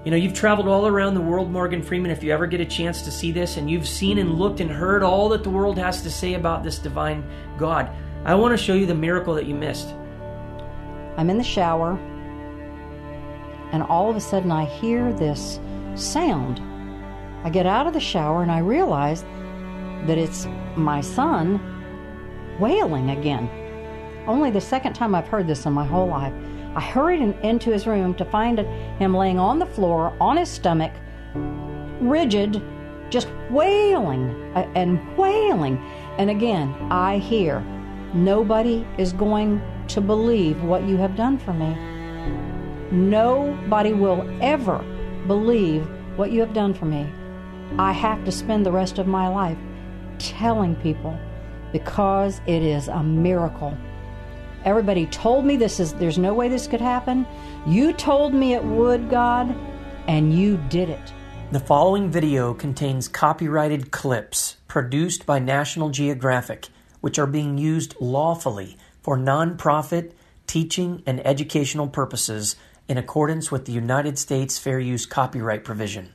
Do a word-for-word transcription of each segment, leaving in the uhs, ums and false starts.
You know, you've traveled all around the world, Morgan Freeman, if you ever get a chance to see this, and you've seen and looked and heard all that the world has to say about this divine God. I want to show you the miracle that you missed. I'm in the shower, and all of a sudden I hear this sound. I get out of the shower and I realize that it's my son wailing again. Only the second time I've heard this in my whole life. I hurried in, into his room to find him laying on the floor, on his stomach, rigid, just wailing uh, and wailing. And again, I hear, nobody is going to believe what you have done for me. Nobody will ever believe what you have done for me. I have to spend the rest of my life telling people because it is a miracle. Everybody told me this is there's no way this could happen. You told me it would, God, and you did it. The following video contains copyrighted clips produced by National Geographic, which are being used lawfully for non-profit, teaching, and educational purposes in accordance with the United States Fair Use Copyright Provision.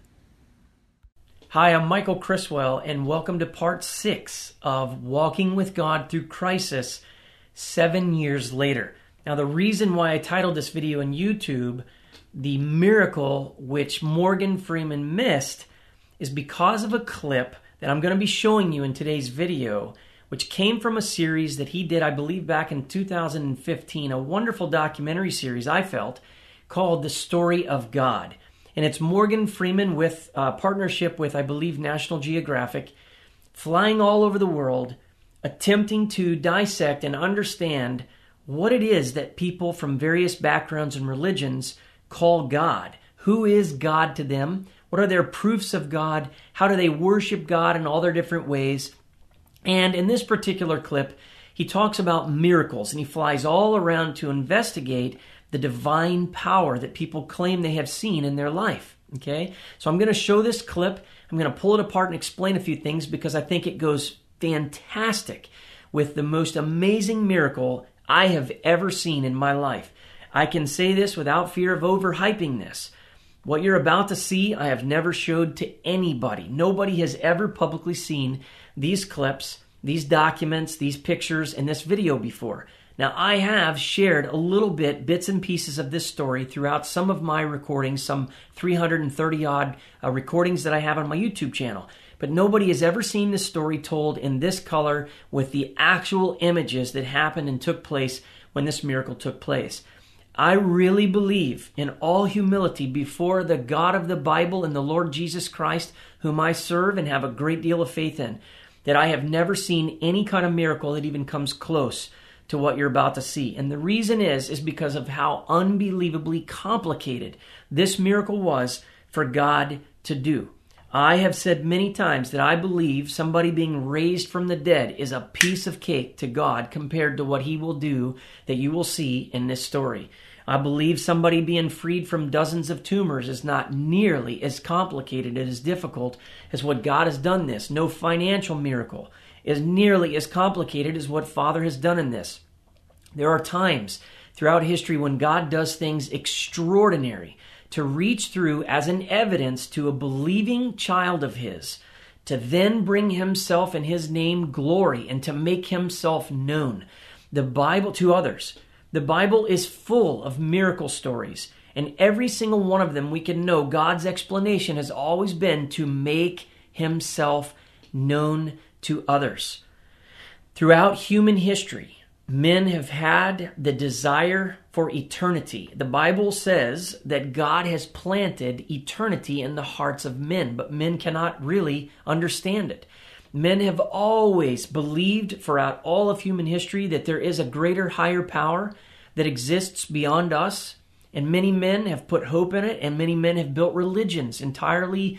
Hi, I'm Michael Criswell, and welcome to part six of Walking with God Through Crisis, seven years later. Now, the reason why I titled this video on YouTube, The Miracle Which Morgan Freeman Missed, is because of a clip that I'm going to be showing you in today's video, which came from a series that he did, I believe, back in two thousand fifteen, a wonderful documentary series, I felt, called The Story of God. And it's Morgan Freeman with a partnership with, I believe, National Geographic, flying all over the world, attempting to dissect and understand what it is that people from various backgrounds and religions call God. Who is God to them? What are their proofs of God? How do they worship God in all their different ways? And in this particular clip, he talks about miracles, and he flies all around to investigate the divine power that people claim they have seen in their life. Okay? So I'm going to show this clip. I'm going to pull it apart and explain a few things because I think it goes fantastic with the most amazing miracle I have ever seen in my life. I can say this without fear of overhyping this. What you're about to see, I have never showed to anybody. Nobody has ever publicly seen these clips, these documents, these pictures, and this video before. Now, I have shared a little bit, bits and pieces of this story throughout some of my recordings, some three hundred thirty odd uh, recordings that I have on my YouTube channel. But nobody has ever seen this story told in this color with the actual images that happened and took place when this miracle took place. I really believe in all humility before the God of the Bible and the Lord Jesus Christ, whom I serve and have a great deal of faith in, that I have never seen any kind of miracle that even comes close to what you're about to see. And the reason is, is because of how unbelievably complicated this miracle was for God to do. I have said many times that I believe somebody being raised from the dead is a piece of cake to God compared to what he will do that you will see in this story. I believe somebody being freed from dozens of tumors is not nearly as complicated and as difficult as what God has done this. No financial miracle is nearly as complicated as what Father has done in this. There are times throughout history when God does things extraordinary to reach through as an evidence to a believing child of his, to then bring himself and his name glory and to make himself known. The Bible to others. The Bible is full of miracle stories, and every single one of them we can know God's explanation has always been to make himself known to others. Throughout human history, men have had the desire for eternity. The Bible says that God has planted eternity in the hearts of men, but men cannot really understand it. Men have always believed throughout all of human history that there is a greater, higher power that exists beyond us, and many men have put hope in it, and many men have built religions, entirely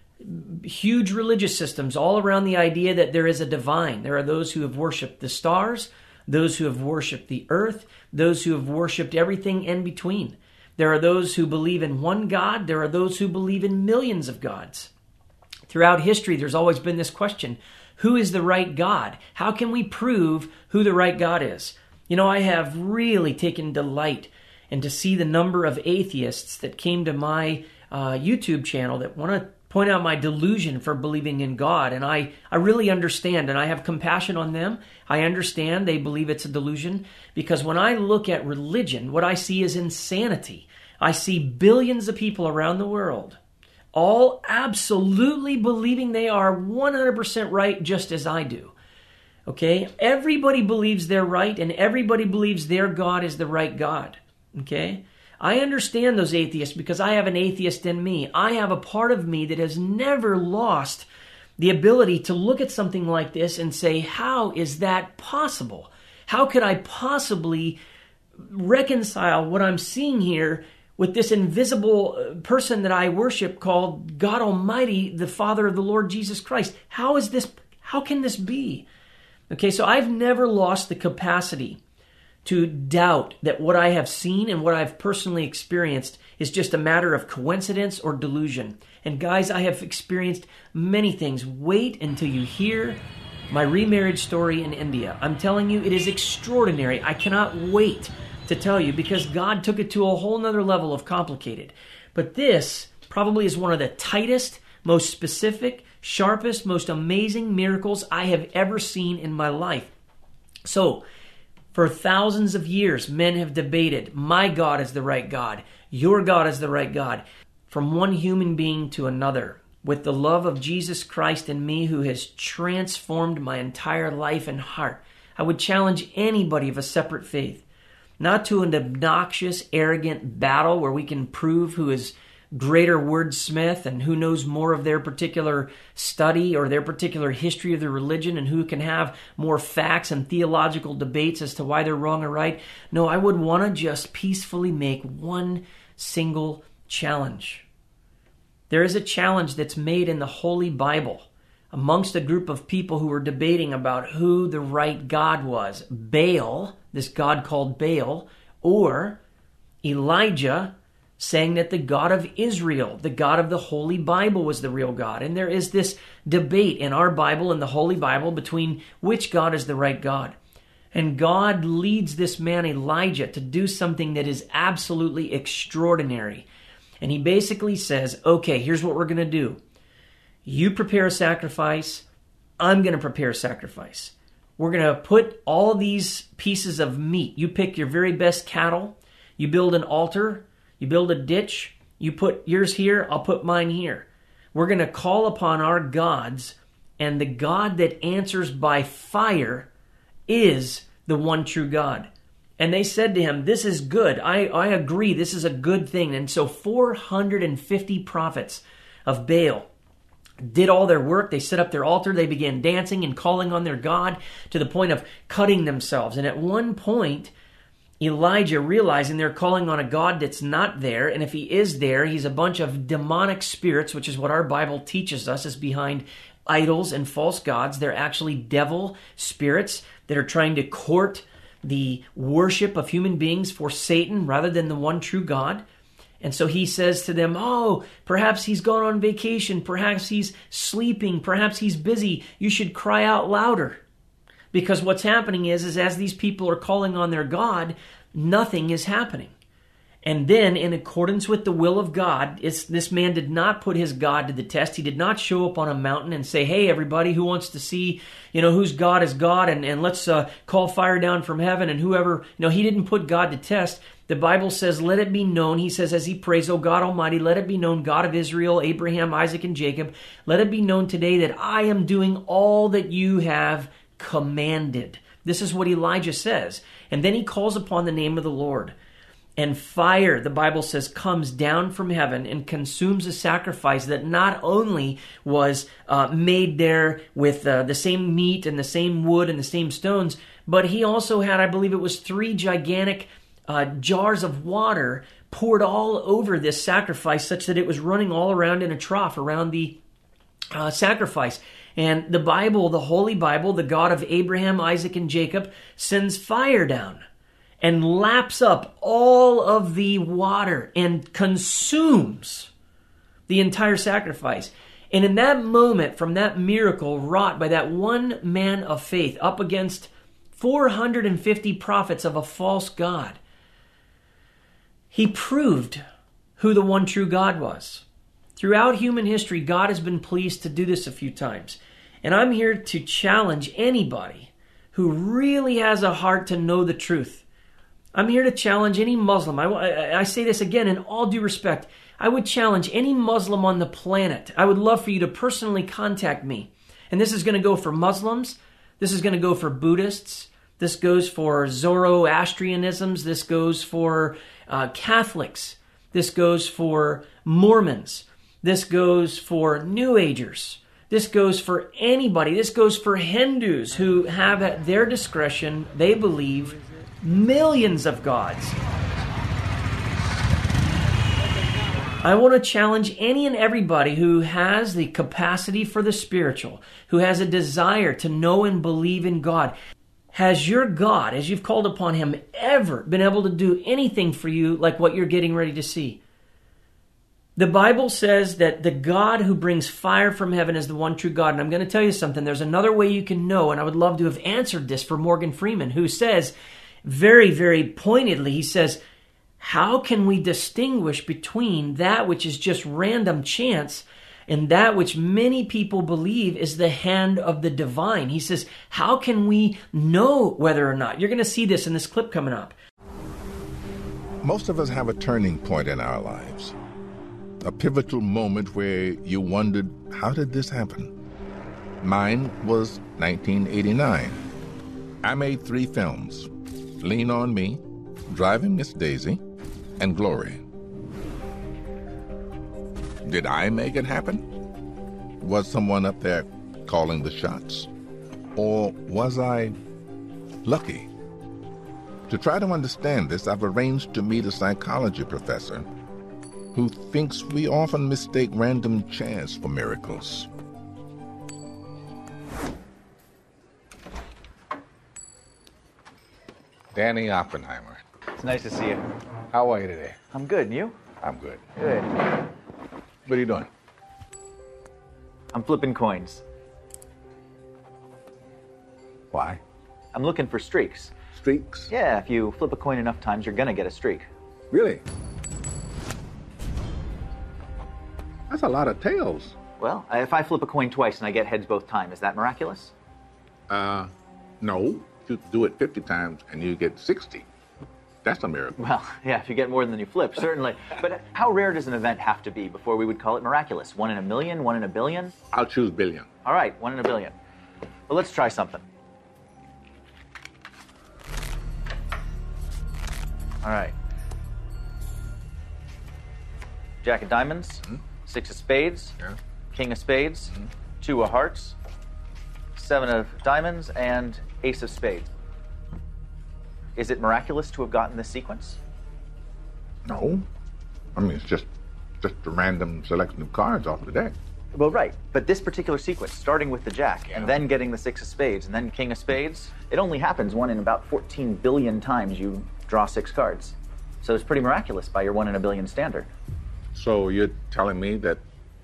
huge religious systems all around the idea that there is a divine. There are those who have worshipped the stars, those who have worshipped the earth, those who have worshipped everything in between. There are those who believe in one God. There are those who believe in millions of gods. Throughout history, there's always been this question, who is the right God? How can we prove who the right God is? You know, I have really taken delight and to see the number of atheists that came to my uh, YouTube channel that want to point out my delusion for believing in God. And I, I really understand, and I have compassion on them. I understand they believe it's a delusion, because when I look at religion, what I see is insanity. I see billions of people around the world all absolutely believing they are one hundred percent right, just as I do. Okay? Everybody believes they're right, and everybody believes their God is the right God. Okay? I understand those atheists because I have an atheist in me. I have a part of me that has never lost the ability to look at something like this and say, how is that possible? How could I possibly reconcile what I'm seeing here with this invisible person that I worship called God Almighty, the Father of the Lord Jesus Christ? How is this, how can this be? Okay, so I've never lost the capacity to doubt that what I have seen and what I've personally experienced is just a matter of coincidence or delusion. And guys, I have experienced many things. Wait until you hear my remarriage story in India. I'm telling you, it is extraordinary. I cannot wait to tell you, because God took it to a whole nother level of complicated. But this probably is one of the tightest, most specific, sharpest, most amazing miracles I have ever seen in my life. So, for thousands of years, men have debated, my God is the right God, your God is the right God, from one human being to another, with the love of Jesus Christ in me, who has transformed my entire life and heart. I would challenge anybody of a separate faith, not to an obnoxious, arrogant battle where we can prove who is greater wordsmith and who knows more of their particular study or their particular history of their religion, and who can have more facts and theological debates as to why they're wrong or right. No, I would want to just peacefully make one single challenge. There is a challenge that's made in the Holy Bible amongst a group of people who were debating about who the right God was. Baal, this God called Baal, or Elijah, saying that the God of Israel, the God of the Holy Bible, was the real God. And there is this debate in our Bible, in the Holy Bible, between which God is the right God. And God leads this man Elijah to do something that is absolutely extraordinary. And he basically says, okay, here's what we're going to do. You prepare a sacrifice. I'm going to prepare a sacrifice. We're going to put all these pieces of meat. You pick your very best cattle. You build an altar. You build a ditch. You put yours here. I'll put mine here. We're going to call upon our gods. And the God that answers by fire is the one true God. And they said to him, this is good. I, I agree. This is a good thing. And so four hundred fifty prophets of Baal did all their work. They set up their altar. They began dancing and calling on their God to the point of cutting themselves. And at one point, Elijah, realizing they're calling on a God that's not there, and if he is there, he's a bunch of demonic spirits, which is what our Bible teaches us is behind idols and false gods. They're actually devil spirits that are trying to court the worship of human beings for Satan rather than the one true God. And so he says to them, oh, perhaps he's gone on vacation, perhaps he's sleeping, perhaps he's busy. You should cry out louder. Because what's happening is, is as these people are calling on their God, nothing is happening. And then, in accordance with the will of God, it's, this man did not put his God to the test. He did not show up on a mountain and say, hey, everybody, who wants to see, you know, whose God is God, and, and let's uh, call fire down from heaven, and whoever, you know, he didn't put God to test. The Bible says, let it be known, he says as he prays, O God Almighty, let it be known, God of Israel, Abraham, Isaac, and Jacob, let it be known today that I am doing all that you have commanded. This is what Elijah says. And then he calls upon the name of the Lord. And fire, the Bible says, comes down from heaven and consumes a sacrifice that not only was uh, made there with uh, the same meat and the same wood and the same stones, but he also had, I believe it was three gigantic uh, jars of water poured all over this sacrifice such that it was running all around in a trough around the uh, sacrifice. And the Bible, the Holy Bible, the God of Abraham, Isaac, and Jacob, sends fire down and laps up all of the water and consumes the entire sacrifice. And in that moment, from that miracle wrought by that one man of faith up against four hundred fifty prophets of a false God, he proved who the one true God was. Throughout human history, God has been pleased to do this a few times. And I'm here to challenge anybody who really has a heart to know the truth. I'm here to challenge any Muslim. I, I, I say this again in all due respect. I would challenge any Muslim on the planet. I would love for you to personally contact me. And this is going to go for Muslims. This is going to go for Buddhists. This goes for Zoroastrianisms. This goes for uh, Catholics. This goes for Mormons. This goes for New Agers. This goes for anybody. This goes for Hindus who have at their discretion, they believe, millions of gods. I want to challenge any and everybody who has the capacity for the spiritual, who has a desire to know and believe in God. Has your God, as you've called upon him, ever been able to do anything for you like what you're getting ready to see? The Bible says that the God who brings fire from heaven is the one true God. And I'm going to tell you something. There's another way you can know, and I would love to have answered this for Morgan Freeman, who says very, very pointedly, he says, how can we distinguish between that which is just random chance and that which many people believe is the hand of the divine? He says, how can we know whether or not? You're going to see this in this clip coming up. Most of us have a turning point in our lives. A pivotal moment where you wondered, how did this happen? Mine was nineteen eighty-nine. I made three films, Lean on Me, Driving Miss Daisy, and Glory. Did I make it happen? Was someone up there calling the shots? Or was I lucky? To try to understand this, I've arranged to meet a psychology professor who thinks we often mistake random chance for miracles. Danny Oppenheimer. It's nice to see you. How are you today? I'm good, and you? I'm good. Good. What are you doing? I'm flipping coins. Why? I'm looking for streaks. Streaks? Yeah, if you flip a coin enough times, you're gonna get a streak. Really? That's a lot of tails. Well, if I flip a coin twice and I get heads both times, is that miraculous? Uh, no. You do it fifty times and you get sixty. That's a miracle. Well, yeah, if you get more than you flip, certainly. But how rare does an event have to be before we would call it miraculous? One in a million? One in a billion? I'll choose billion. All right, one in a billion. Well, let's try something. All right. Jack of diamonds, mm-hmm. Six of spades, yeah. King of spades, mm-hmm. Two of hearts, seven of diamonds, and ace of spades. Is it miraculous to have gotten this sequence? No. I mean, it's just just a random selection of cards off the deck. Well, right. But this particular sequence, starting with the jack, yeah. and then getting the six of spades, and then king of spades, it only happens one in about fourteen billion times you draw six cards. So it's pretty miraculous by your one in a billion standard. So you're telling me that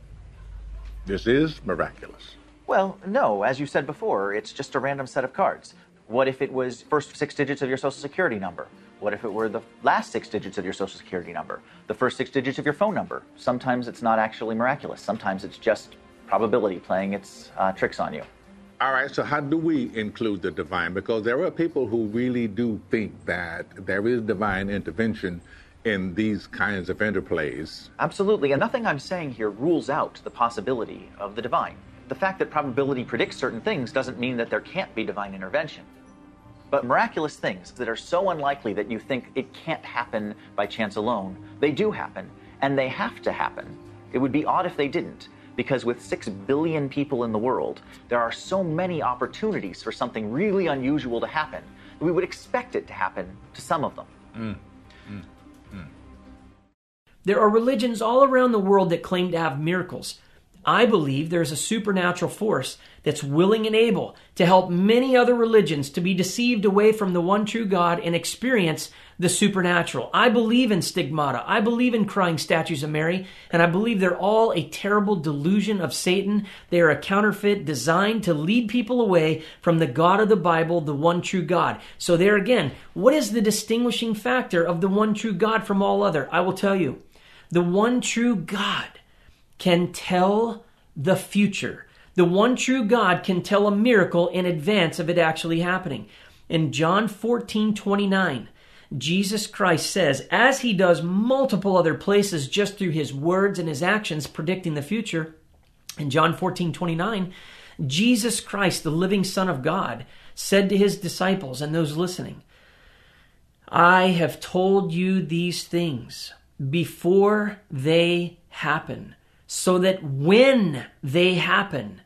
this is miraculous? Well, no. As you said before, it's just a random set of cards. What if it was first six digits of your social security number? What if it were the last six digits of your social security number? The first six digits of your phone number? Sometimes it's not actually miraculous. Sometimes it's just probability playing its uh, tricks on you. All right, so how do we include the divine? Because there are people who really do think that there is divine intervention in these kinds of interplays. Absolutely, and nothing I'm saying here rules out the possibility of the divine. The fact that probability predicts certain things doesn't mean that there can't be divine intervention. But miraculous things that are so unlikely that you think it can't happen by chance alone, they do happen, and they have to happen. It would be odd if they didn't, because with six billion people in the world, there are so many opportunities for something really unusual to happen that we would expect it to happen to some of them. Mm. Mm. Mm. There are religions all around the world that claim to have miracles. I believe there's a supernatural force that's willing and able to help many other religions to be deceived away from the one true God and experience the supernatural. I believe in stigmata. I believe in crying statues of Mary, and I believe they're all a terrible delusion of Satan. They are a counterfeit designed to lead people away from the God of the Bible, the one true God. So there again, what is the distinguishing factor of the one true God from all other? I will tell you. The one true God can tell the future. The one true God can tell a miracle in advance of it actually happening. In John fourteen twenty-nine, Jesus Christ says, as he does multiple other places just through his words and his actions predicting the future, in John fourteen twenty-nine, Jesus Christ, the living Son of God, said to his disciples and those listening, I have told you these things before they happen, so that when they happen,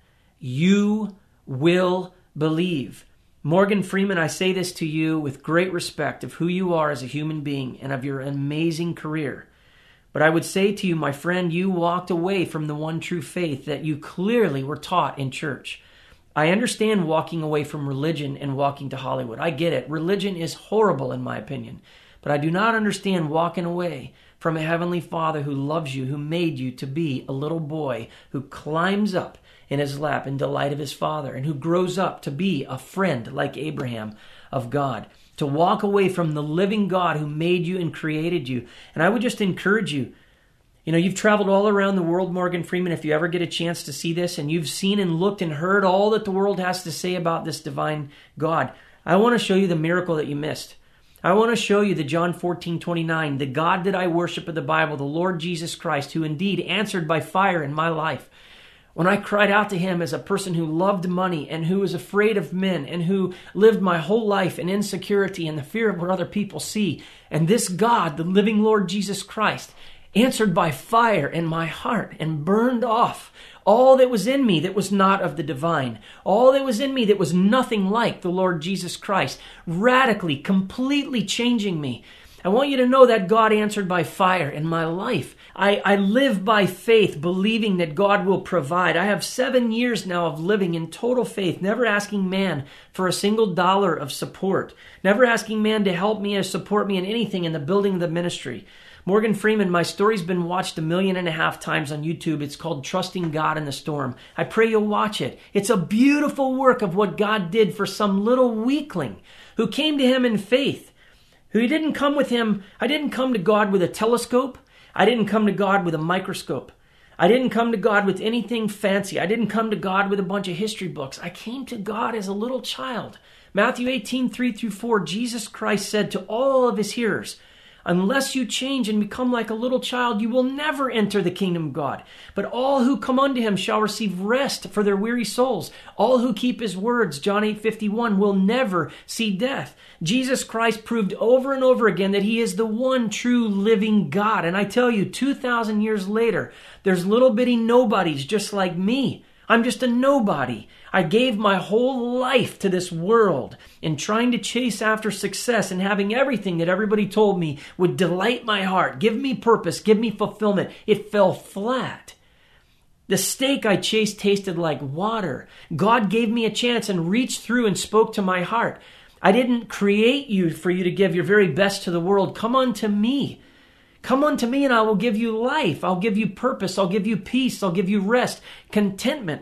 you will believe. Morgan Freeman, I say this to you with great respect of who you are as a human being and of your amazing career. But I would say to you, my friend, you walked away from the one true faith that you clearly were taught in church. I understand walking away from religion and walking to Hollywood. I get it. Religion is horrible in my opinion. But I do not understand walking away from a heavenly Father who loves you, who made you to be a little boy who climbs up in his lap in delight of his Father, and who grows up to be a friend like Abraham of God, to walk away from the living God who made you and created you. And I would just encourage you, you know, you've traveled all around the world, Morgan Freeman, if you ever get a chance to see this, and you've seen and looked and heard all that the world has to say about this divine God. I want to show you the miracle that you missed. I want to show you the John fourteen twenty-nine, the God that I worship in the Bible, the Lord Jesus Christ, who indeed answered by fire in my life. When I cried out to him as a person who loved money and who was afraid of men and who lived my whole life in insecurity and the fear of what other people see. And this God, the living Lord Jesus Christ, answered by fire in my heart and burned off all that was in me that was not of the divine. All that was in me that was nothing like the Lord Jesus Christ, radically, completely changing me. I want you to know that God answered by fire in my life. I, I live by faith, believing that God will provide. I have seven years now of living in total faith, never asking man for a single dollar of support, never asking man to help me or support me in anything in the building of the ministry. Morgan Freeman, my story's been watched a million and a half times on YouTube. It's called Trusting God in the Storm. I pray you'll watch it. It's a beautiful work of what God did for some little weakling who came to him in faith. Who didn't come with him. I didn't come to God with a telescope. I didn't come to God with a microscope. I didn't come to God with anything fancy. I didn't come to God with a bunch of history books. I came to God as a little child. Matthew eighteen, three through four, Jesus Christ said to all of his hearers, unless you change and become like a little child, you will never enter the kingdom of God. But all who come unto him shall receive rest for their weary souls. All who keep his words, John eight fifty-one, will never see death. Jesus Christ proved over and over again that he is the one true living God. And I tell you, two thousand years later, there's little bitty nobodies just like me. I'm just a nobody. I gave my whole life to this world in trying to chase after success and having everything that everybody told me would delight my heart, give me purpose, give me fulfillment. It fell flat. The steak I chased tasted like water. God gave me a chance and reached through and spoke to my heart. I didn't create you for you to give your very best to the world. Come unto me. Come unto me and I will give you life. I'll give you purpose. I'll give you peace. I'll give you rest, contentment.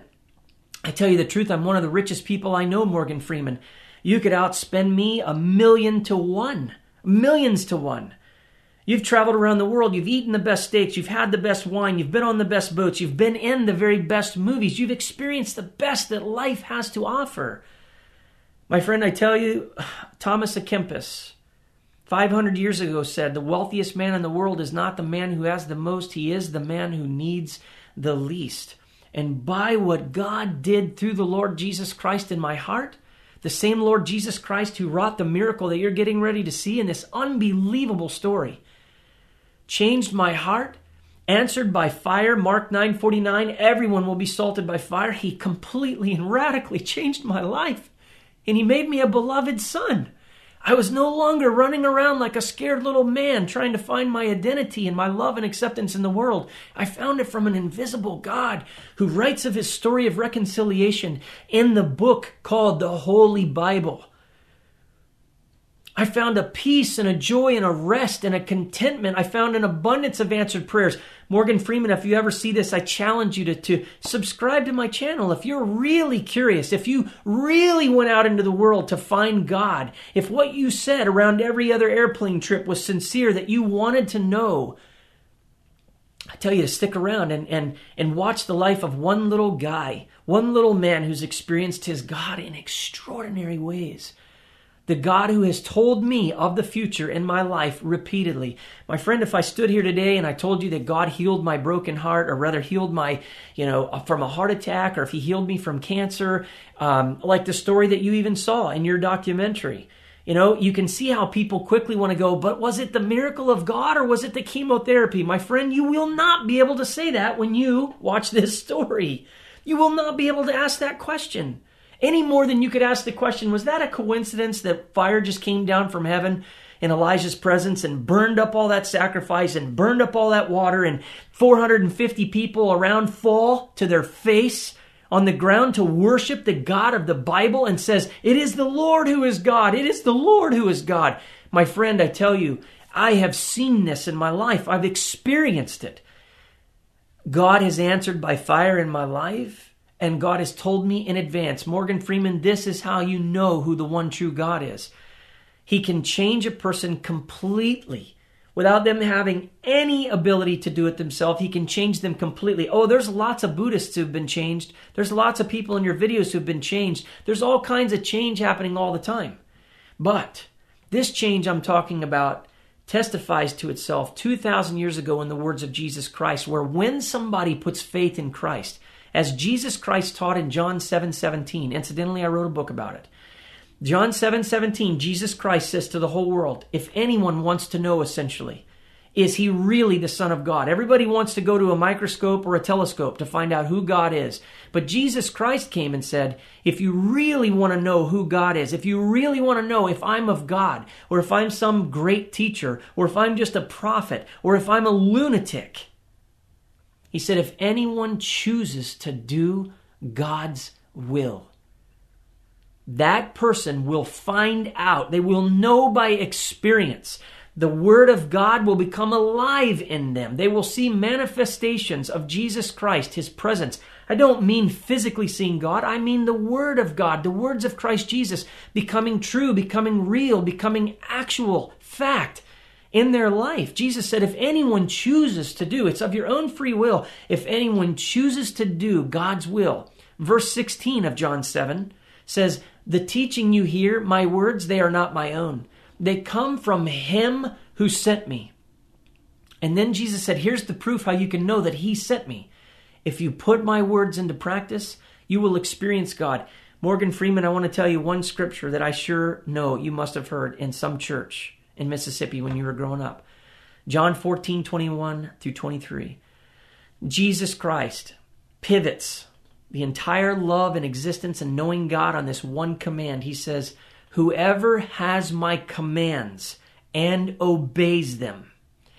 I tell you the truth, I'm one of the richest people I know, Morgan Freeman. You could outspend me a million to one. Millions to one. You've traveled around the world. You've eaten the best steaks. You've had the best wine. You've been on the best boats. You've been in the very best movies. You've experienced the best that life has to offer. My friend, I tell you, Thomas à Kempis, five hundred years ago said, the wealthiest man in the world is not the man who has the most. He is the man who needs the least. And by what God did through the Lord Jesus Christ in my heart, the same Lord Jesus Christ who wrought the miracle that you're getting ready to see in this unbelievable story, changed my heart, answered by fire, Mark nine forty-nine, everyone will be salted by fire. He completely and radically changed my life. And he made me a beloved son. I was no longer running around like a scared little man trying to find my identity and my love and acceptance in the world. I found it from an invisible God who writes of his story of reconciliation in the book called the Holy Bible. I found a peace and a joy and a rest and a contentment. I found an abundance of answered prayers. Morgan Freeman, if you ever see this, I challenge you to, to subscribe to my channel. If you're really curious, if you really went out into the world to find God, if what you said around every other airplane trip was sincere, that you wanted to know I tell you to stick around and, and, and watch the life of one little guy, one little man who's experienced his God in extraordinary ways. The God who has told me of the future in my life repeatedly. My friend, if I stood here today and I told you that God healed my broken heart, or rather healed my, you know, from a heart attack, or if he healed me from cancer, um, like the story that you even saw in your documentary, you know, you can see how people quickly want to go, but was it the miracle of God or was it the chemotherapy? My friend, you will not be able to say that when you watch this story. You will not be able to ask that question. Any more than you could ask the question, was that a coincidence that fire just came down from heaven in Elijah's presence and burned up all that sacrifice and burned up all that water, and four hundred fifty people around fall to their face on the ground to worship the God of the Bible and says, it is the Lord who is God. It is the Lord who is God. My friend, I tell you, I have seen this in my life. I've experienced it. God has answered by fire in my life. And God has told me in advance, Morgan Freeman, this is how you know who the one true God is. He can change a person completely without them having any ability to do it themselves. He can change them completely. Oh, there's lots of Buddhists who've been changed. There's lots of people in your videos who've been changed. There's all kinds of change happening all the time. But this change I'm talking about testifies to itself two thousand years ago in the words of Jesus Christ, where when somebody puts faith in Christ, as Jesus Christ taught in John seven seventeen. Incidentally, I wrote a book about it. John seven seventeen, Jesus Christ says to the whole world, if anyone wants to know essentially, is he really the Son of God? Everybody wants to go to a microscope or a telescope to find out who God is. But Jesus Christ came and said, if you really want to know who God is, if you really want to know if I'm of God, or if I'm some great teacher, or if I'm just a prophet, or if I'm a lunatic, he said, if anyone chooses to do God's will, that person will find out, they will know by experience. The Word of God will become alive in them. They will see manifestations of Jesus Christ, His presence. I don't mean physically seeing God. I mean the Word of God, the words of Christ Jesus becoming true, becoming real, becoming actual fact in their life. Jesus said, if anyone chooses to do, it's of your own free will, if anyone chooses to do God's will. Verse sixteen of John seven says, the teaching you hear, my words, they are not my own. They come from Him who sent me. And then Jesus said, here's the proof how you can know that He sent me. If you put my words into practice, you will experience God. Morgan Freeman, I want to tell you one scripture that I sure know you must have heard in some church in Mississippi when you were growing up. John fourteen, twenty-one through twenty-three. Jesus Christ pivots the entire love and existence and knowing God on this one command. He says, whoever has my commands and obeys them,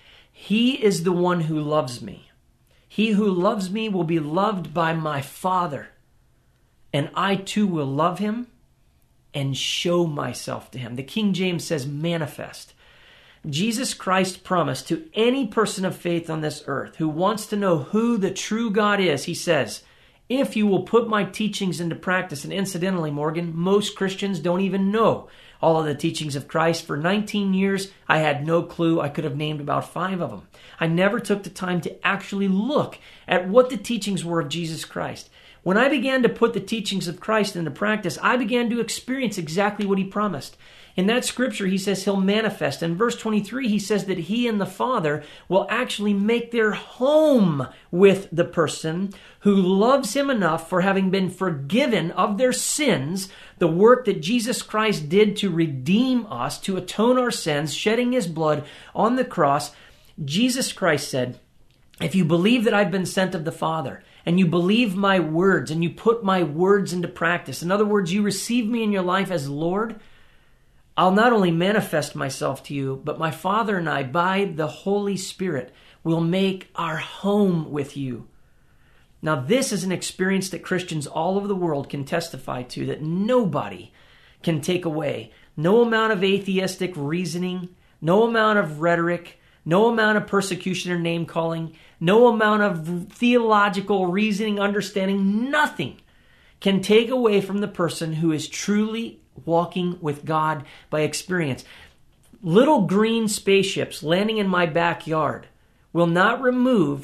he is the one who loves me. He who loves me will be loved by my Father, and I too will love him and show myself to him. The King James says manifest. Jesus Christ promised to any person of faith on this earth who wants to know who the true God is, he says, if you will put my teachings into practice. And incidentally, Morgan, most Christians don't even know all of the teachings of Christ. For nineteen years, I had no clue. I could have named about five of them. I never took the time to actually look at what the teachings were of Jesus Christ. When I began to put the teachings of Christ into practice, I began to experience exactly what he promised. In that scripture, he says he'll manifest. In verse twenty-three, he says that he and the Father will actually make their home with the person who loves him enough, for having been forgiven of their sins, the work that Jesus Christ did to redeem us, to atone our sins, shedding his blood on the cross. Jesus Christ said, if you believe that I've been sent of the Father, and you believe my words, and you put my words into practice, in other words, you receive me in your life as Lord, I'll not only manifest myself to you, but my Father and I, by the Holy Spirit, will make our home with you. Now, this is an experience that Christians all over the world can testify to, that nobody can take away. No amount of atheistic reasoning, no amount of rhetoric, no amount of persecution or name-calling, no amount of theological reasoning, understanding, nothing can take away from the person who is truly walking with God by experience. Little green spaceships landing in my backyard will not remove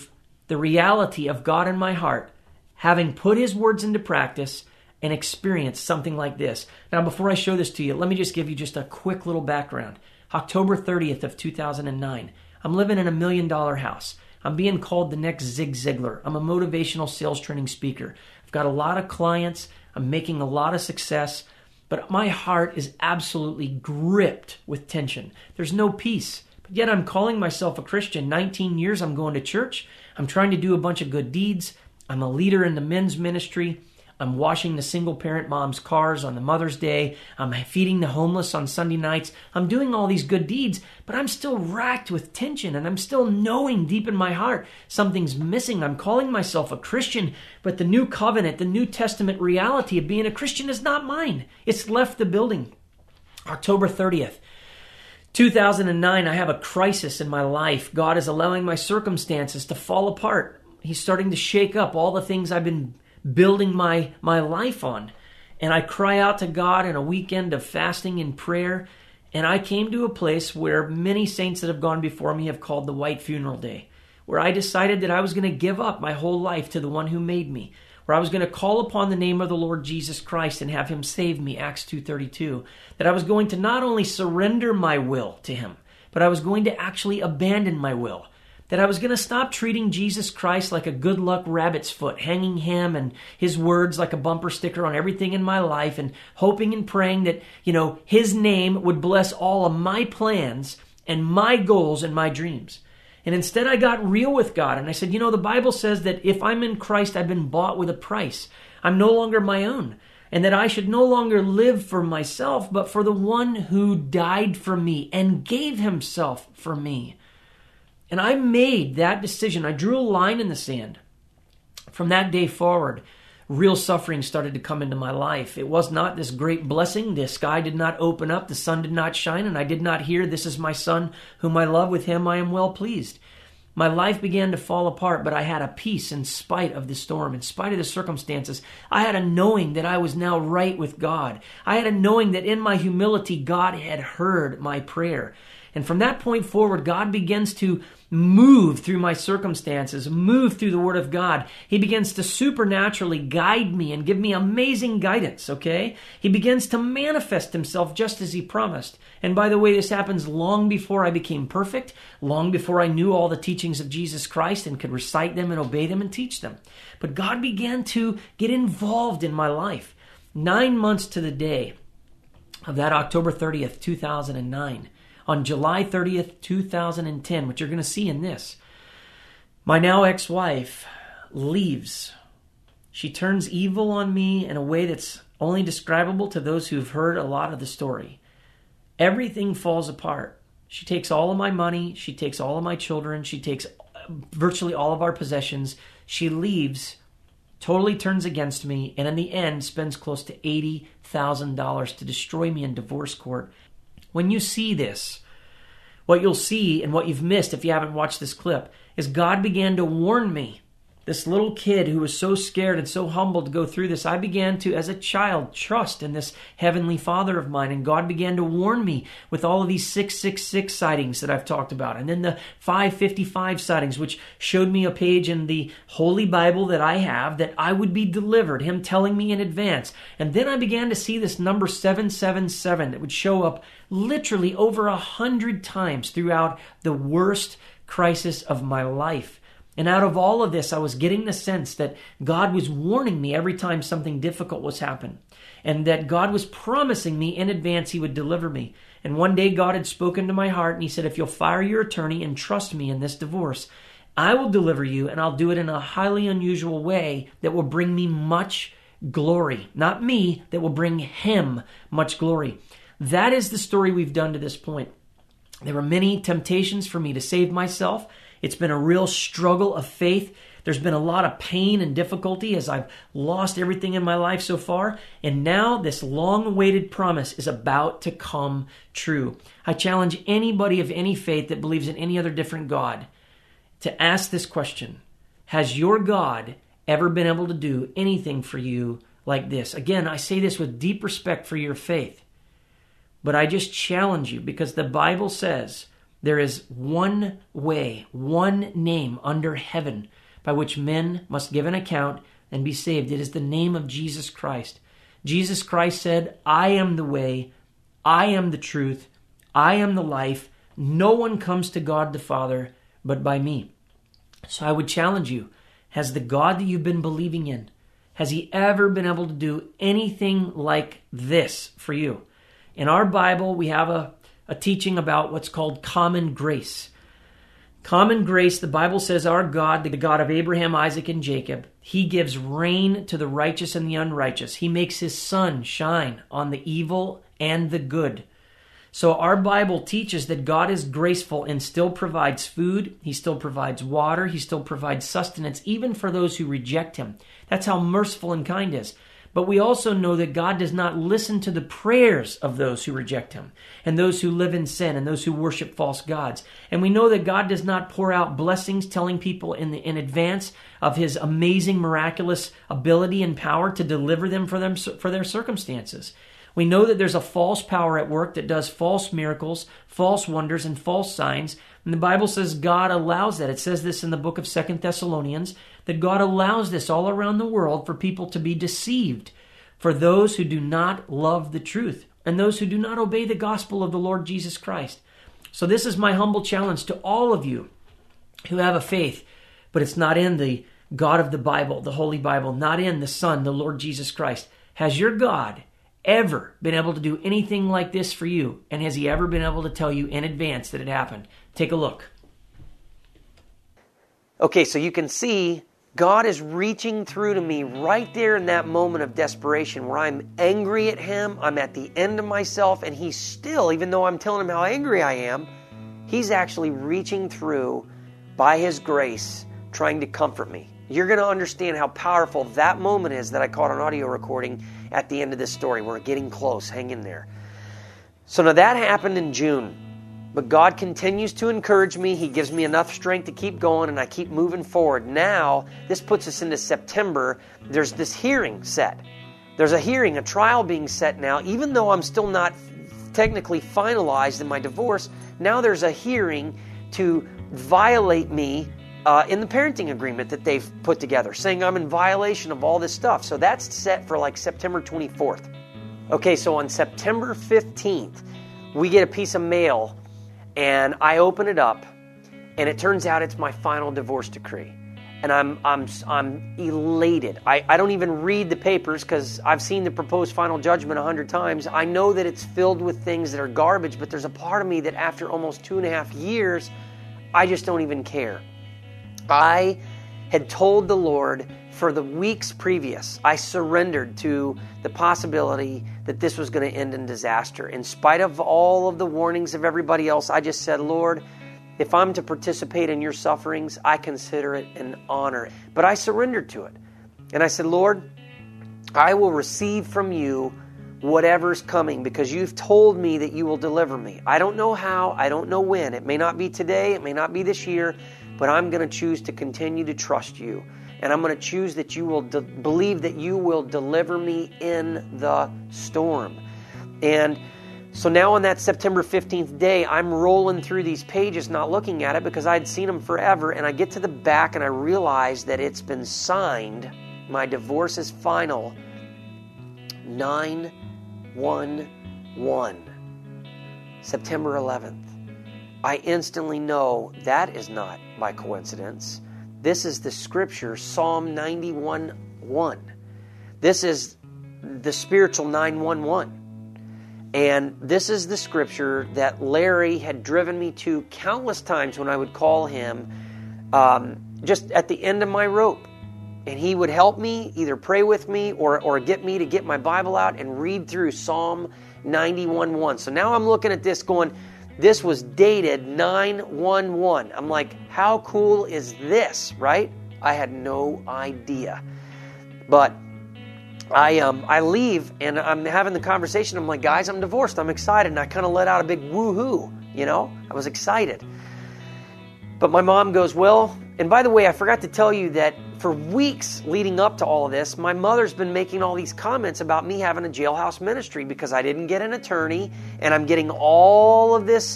the reality of God in my heart, having put his words into practice and experienced something like this. Now, before I show this to you, let me just give you just a quick little background. October thirtieth of two thousand nine. I'm living in a million dollar house. I'm being called the next Zig Ziglar. I'm a motivational sales training speaker. I've got a lot of clients. I'm making a lot of success, but my heart is absolutely gripped with tension. There's no peace. But yet I'm calling myself a Christian. nineteen years I'm going to church. I'm trying to do a bunch of good deeds. I'm a leader in the men's ministry. I'm washing the single-parent mom's cars on the Mother's Day. I'm feeding the homeless on Sunday nights. I'm doing all these good deeds, but I'm still racked with tension, and I'm still knowing deep in my heart something's missing. I'm calling myself a Christian, but the new covenant, the New Testament reality of being a Christian is not mine. It's left the building. October thirtieth, two thousand nine, I have a crisis in my life. God is allowing my circumstances to fall apart. He's starting to shake up all the things I've been building my, my life on. And I cry out to God in a weekend of fasting and prayer. And I came to a place where many saints that have gone before me have called the White Funeral Day, where I decided that I was going to give up my whole life to the one who made me, where I was going to call upon the name of the Lord Jesus Christ and have him save me, Acts two thirty-two, that I was going to not only surrender my will to him, but I was going to actually abandon my will. That I was going to stop treating Jesus Christ like a good luck rabbit's foot, hanging him and his words like a bumper sticker on everything in my life, and hoping and praying that, you know, his name would bless all of my plans and my goals and my dreams. And instead I got real with God, and I said, you know, the Bible says that if I'm in Christ, I've been bought with a price. I'm no longer my own, and that I should no longer live for myself, but for the one who died for me and gave himself for me. And I made that decision. I drew a line in the sand. From that day forward, real suffering started to come into my life. It was not this great blessing. The sky did not open up. The sun did not shine. And I did not hear, "This is my son whom I love. With him I am well pleased." My life began to fall apart, but I had a peace in spite of the storm, in spite of the circumstances. I had a knowing that I was now right with God. I had a knowing that in my humility, God had heard my prayer. And from that point forward, God begins to move through my circumstances, move through the Word of God. He begins to supernaturally guide me and give me amazing guidance, okay? He begins to manifest himself just as he promised. And by the way, this happens long before I became perfect, long before I knew all the teachings of Jesus Christ and could recite them and obey them and teach them. But God began to get involved in my life. Nine months to the day of that October thirtieth, two thousand nine, on July thirtieth, two thousand ten, which you're going to see in this, my now ex-wife leaves. She turns evil on me in a way that's only describable to those who've heard a lot of the story. Everything falls apart. She takes all of my money. She takes all of my children. She takes virtually all of our possessions. She leaves, totally turns against me, and in the end spends close to eighty thousand dollars to destroy me in divorce court. When you see this, what you'll see and what you've missed if you haven't watched this clip is God began to warn me. This little kid who was so scared and so humbled to go through this, I began to, as a child, trust in this heavenly Father of mine. And God began to warn me with all of these six six six sightings that I've talked about. And then the five fifty-five sightings, which showed me a page in the Holy Bible that I have that I would be delivered, him telling me in advance. And then I began to see this number seven seven seven that would show up literally over a hundred times throughout the worst crisis of my life. And out of all of this, I was getting the sense that God was warning me every time something difficult was happening, and that God was promising me in advance he would deliver me. And one day God had spoken to my heart, and he said, if you'll fire your attorney and trust me in this divorce, I will deliver you, and I'll do it in a highly unusual way that will bring me much glory. Not me, that will bring him much glory. That is the story we've done to this point. There were many temptations for me to save myself. It's been a real struggle of faith. There's been a lot of pain and difficulty as I've lost everything in my life so far. And now this long-awaited promise is about to come true. I challenge anybody of any faith that believes in any other different God to ask this question. Has your God ever been able to do anything for you like this? Again, I say this with deep respect for your faith. But I just challenge you because the Bible says there is one way, one name under heaven by which men must give an account and be saved. It is the name of Jesus Christ. Jesus Christ said, I am the way, I am the truth, I am the life. No one comes to God the Father but by me. So I would challenge you, has the God that you've been believing in, has he ever been able to do anything like this for you? In our Bible, we have a, a teaching about what's called common grace. Common grace, the Bible says, our God, the God of Abraham, Isaac, and Jacob, he gives rain to the righteous and the unrighteous. He makes his sun shine on the evil and the good. So our Bible teaches that God is graceful and still provides food. He still provides water. He still provides sustenance, even for those who reject him. That's how merciful and kind he is. But we also know that God does not listen to the prayers of those who reject him and those who live in sin and those who worship false gods. And we know that God does not pour out blessings telling people in, the, in advance of his amazing, miraculous ability and power to deliver them for, them for their circumstances. We know that there's a false power at work that does false miracles, false wonders, and false signs. And the Bible says God allows that. It says this in the book of Second Thessalonians, that God allows this all around the world for people to be deceived, for those who do not love the truth and those who do not obey the gospel of the Lord Jesus Christ. So this is my humble challenge to all of you who have a faith, but it's not in the God of the Bible, the Holy Bible, not in the Son, the Lord Jesus Christ. Has your God ever been able to do anything like this for you? And has he ever been able to tell you in advance that it happened? Take a look. Okay, so you can see God is reaching through to me right there in that moment of desperation where I'm angry at him, I'm at the end of myself, and he's still, even though I'm telling him how angry I am, he's actually reaching through by his grace, trying to comfort me. You're going to understand how powerful that moment is that I caught on audio recording at the end of this story. We're getting close. Hang in there. So now that happened in June. But God continues to encourage me. He gives me enough strength to keep going, and I keep moving forward. Now, this puts us into September. There's this hearing set. There's a hearing, a trial being set now. Even though I'm still not technically finalized in my divorce, now there's a hearing to violate me Uh, in the parenting agreement that they've put together, saying I'm in violation of all this stuff. So that's set for like September twenty-fourth. Okay, so on September fifteenth, we get a piece of mail, and I open it up, and it turns out it's my final divorce decree. And I'm I'm I'm elated. I, I don't even read the papers because I've seen the proposed final judgment a hundred times. I know that it's filled with things that are garbage, but there's a part of me that after almost two and a half years, I just don't even care. I had told the Lord for the weeks previous, I surrendered to the possibility that this was going to end in disaster. In spite of all of the warnings of everybody else, I just said, Lord, if I'm to participate in your sufferings, I consider it an honor. But I surrendered to it. And I said, Lord, I will receive from you whatever's coming because you've told me that you will deliver me. I don't know how, I don't know when. It may not be today, it may not be this year, but I'm going to choose to continue to trust you. And I'm going to choose that you will de- believe that you will deliver me in the storm. And so now on that September fifteenth day, I'm rolling through these pages, not looking at it because I'd seen them forever. And I get to the back and I realize that it's been signed. My divorce is final. nine one one. September eleventh. I instantly know that is not by coincidence. This is the scripture, Psalm ninety-one one. This is the spiritual nine one one. And this is the scripture that Larry had driven me to countless times when I would call him um, just at the end of my rope. And he would help me, either pray with me or, or get me to get my Bible out and read through Psalm ninety-one one. So now I'm looking at this going, this was dated nine one one. I'm like, how cool is this, right? I had no idea. But I um I leave and I'm having the conversation. I'm like, guys, I'm divorced. I'm excited. And I kind of let out a big woo-hoo, you know? I was excited. But my mom goes, well, and by the way, I forgot to tell you that for weeks leading up to all of this, my mother's been making all these comments about me having a jailhouse ministry because I didn't get an attorney and I'm getting all of this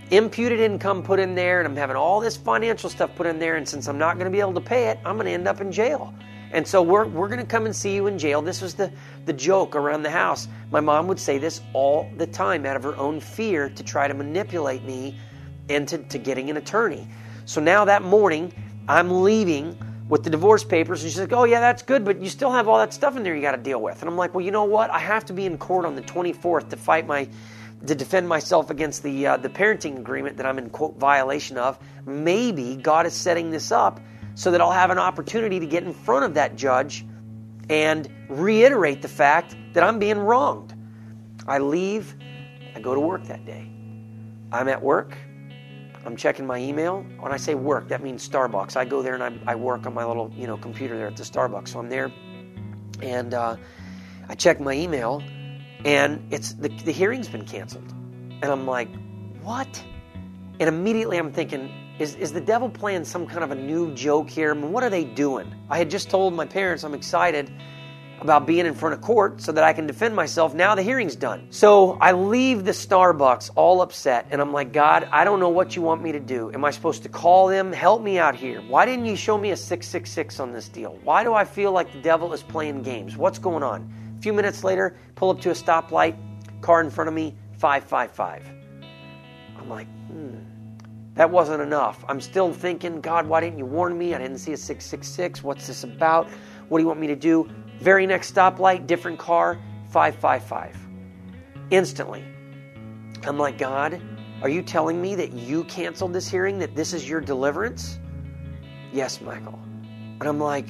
imputed income put in there, and I'm having all this financial stuff put in there, and since I'm not going to be able to pay it, I'm going to end up in jail. And so we're we're going to come and see you in jail. This was the, the joke around the house. My mom would say this all the time out of her own fear to try to manipulate me into to getting an attorney. So now that morning, I'm leaving with the divorce papers, and she's like, oh yeah, that's good, but you still have all that stuff in there you got to deal with. And I'm like, well, you know what? I have to be in court on the twenty-fourth to fight my, to defend myself against the uh, the parenting agreement that I'm in, quote, violation of. Maybe God is setting this up so that I'll have an opportunity to get in front of that judge and reiterate the fact that I'm being wronged. I leave, I go to work that day. I'm at work. I'm checking my email. When I say work, that means Starbucks. I go there and I, I work on my little, you know, computer there at the Starbucks. So I'm there, and uh, I check my email, and it's the, the hearing's been canceled. And I'm like, what? And immediately I'm thinking, is is the devil playing some kind of a new joke here? I mean, what are they doing? I had just told my parents I'm excited about being in front of court so that I can defend myself. Now the hearing's done. So I leave the Starbucks all upset, and I'm like, God, I don't know what you want me to do. Am I supposed to call them? Help me out here. Why didn't you show me a six six six on this deal? Why do I feel like the devil is playing games? What's going on? A few minutes later, pull up to a stoplight, car in front of me, five five five. I'm like, hmm, that wasn't enough. I'm still thinking, God, why didn't you warn me? I didn't see a six six six. What's this about? What do you want me to do? Very next stoplight, different car, five five five. Instantly. I'm like, God, are you telling me that you canceled this hearing, that this is your deliverance? Yes, Michael. And I'm like,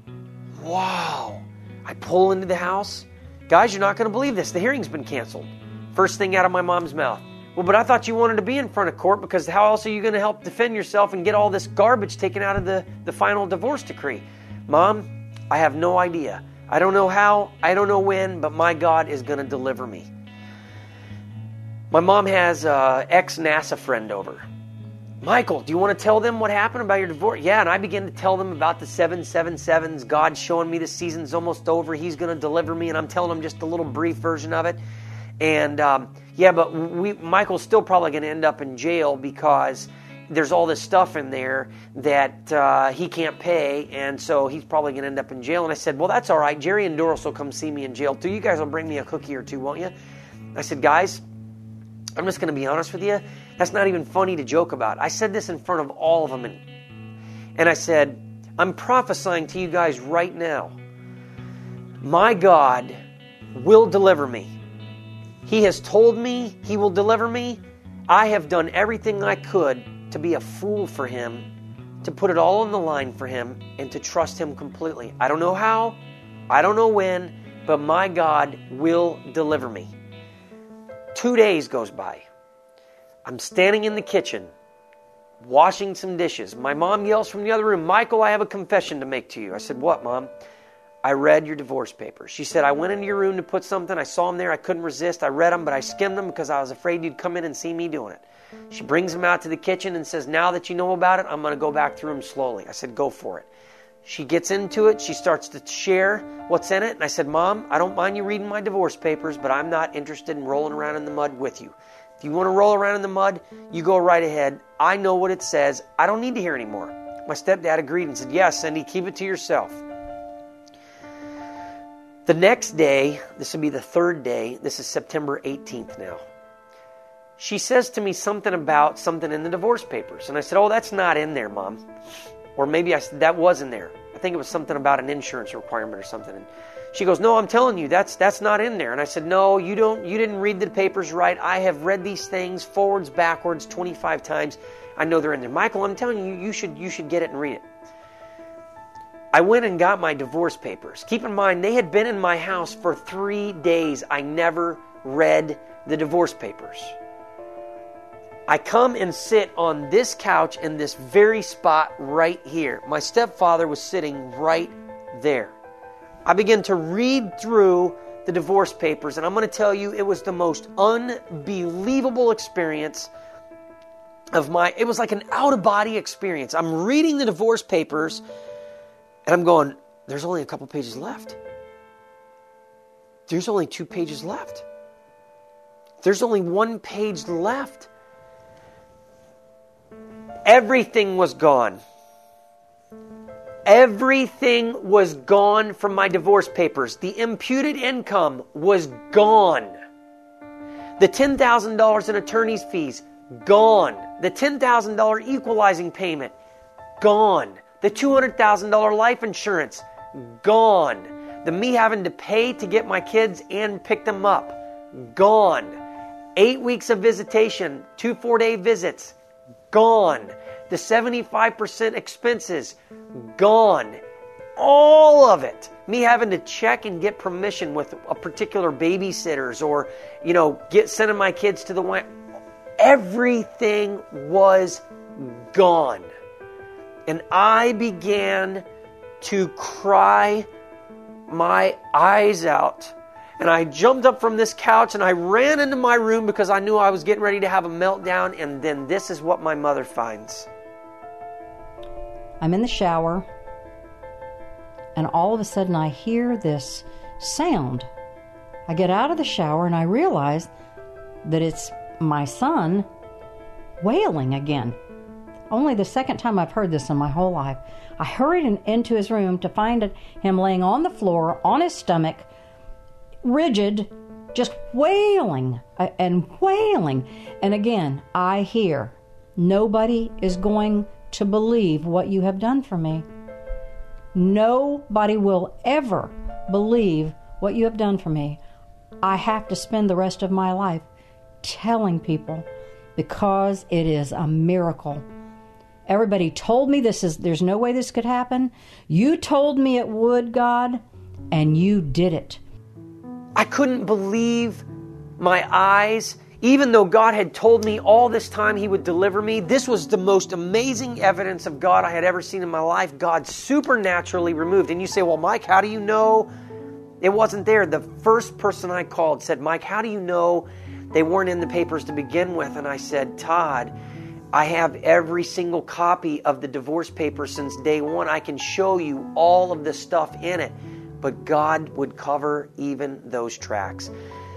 wow. I pull into the house. Guys, you're not going to believe this. The hearing's been canceled. First thing out of my mom's mouth. Well, but I thought you wanted to be in front of court, because how else are you going to help defend yourself and get all this garbage taken out of the, the final divorce decree? Mom, I have no idea. I don't know how, I don't know when, but my God is going to deliver me. My mom has an ex-NASA friend over. Michael, do you want to tell them what happened about your divorce? Yeah, and I began to tell them about the seven seven sevens. God's showing me the season's almost over. He's going to deliver me, and I'm telling them just a little brief version of it. And um, yeah, but we, Michael's still probably going to end up in jail because there's all this stuff in there that uh, he can't pay, and so he's probably going to end up in jail. And I said, well, that's all right. Jerry and Doris will come see me in jail too. You guys will bring me a cookie or two, won't you? I said, guys, I'm just going to be honest with you. That's not even funny to joke about. I said this in front of all of them. And, and I said, I'm prophesying to you guys right now. My God will deliver me. He has told me He will deliver me. I have done everything I could to be a fool for Him, to put it all on the line for Him, and to trust Him completely. I don't know how, I don't know when, but my God will deliver me. Two days goes by. I'm standing in the kitchen, washing some dishes. My mom yells from the other room, Michael, I have a confession to make to you. I said, what, Mom? I read your divorce papers. She said, I went into your room to put something. I saw them there. I couldn't resist. I read them, but I skimmed them because I was afraid you'd come in and see me doing it. She brings them out to the kitchen and says, now that you know about it, I'm going to go back through them slowly. I said, go for it. She gets into it. She starts to share what's in it. And I said, Mom, I don't mind you reading my divorce papers, but I'm not interested in rolling around in the mud with you. If you want to roll around in the mud, you go right ahead. I know what it says. I don't need to hear anymore. My stepdad agreed and said, yes, Cindy, keep it to yourself. The next day, this will be the third day, this is September eighteenth now. She says to me something about something in the divorce papers. And I said, oh, that's not in there, Mom. Or maybe I said, that was in there. I think it was something about an insurance requirement or something. And she goes, no, I'm telling you, that's that's not in there. And I said, no, you don't. You didn't read the papers right. I have read these things forwards, backwards, twenty-five times. I know they're in there. Michael, I'm telling you, you should you should get it and read it. I went and got my divorce papers. Keep in mind, they had been in my house for three days. I never read the divorce papers. I come and sit on this couch in this very spot right here. My stepfather was sitting right there. I began to read through the divorce papers, and I'm going to tell you, it was the most unbelievable experience of my, it was like an out-of-body experience. I'm reading the divorce papers, and I'm going, there's only a couple pages left. There's only two pages left. There's only one page left. everything was gone. Everything was gone from my divorce papers. The imputed income was gone. The ten thousand dollars in attorney's fees, gone. The ten thousand dollars equalizing payment, gone. The two hundred thousand dollars life insurance, gone. The me having to pay to get my kids and pick them up, gone. Eight weeks of visitation, two four-day visits, gone. The seventy-five percent expenses, gone. All of it. Me having to check and get permission with a particular babysitters or, you know, get sending my kids to the one. Everything was gone. And I began to cry my eyes out. And I jumped up from this couch and I ran into my room because I knew I was getting ready to have a meltdown. And then this is what my mother finds. I'm in the shower, and all of a sudden I hear this sound. I get out of the shower and I realize that it's my son wailing again. Only the second time I've heard this in my whole life. I hurried in, into his room to find him laying on the floor, on his stomach, rigid, just wailing uh, and wailing. And again, I hear, nobody is going to believe what you have done for me. Nobody will ever believe what you have done for me. I have to spend the rest of my life telling people because it is a miracle. Everybody told me this is there's no way this could happen. You told me it would, God, and you did it. I couldn't believe my eyes. Even though God had told me all this time He would deliver me, this was the most amazing evidence of God I had ever seen in my life. God supernaturally removed. And you say, well, Mike, how do you know it wasn't there? The first person I called said, Mike, how do you know they weren't in the papers to begin with? And I said, Todd, I have every single copy of the divorce papers since day one. I can show you all of the stuff in it. But God would cover even those tracks.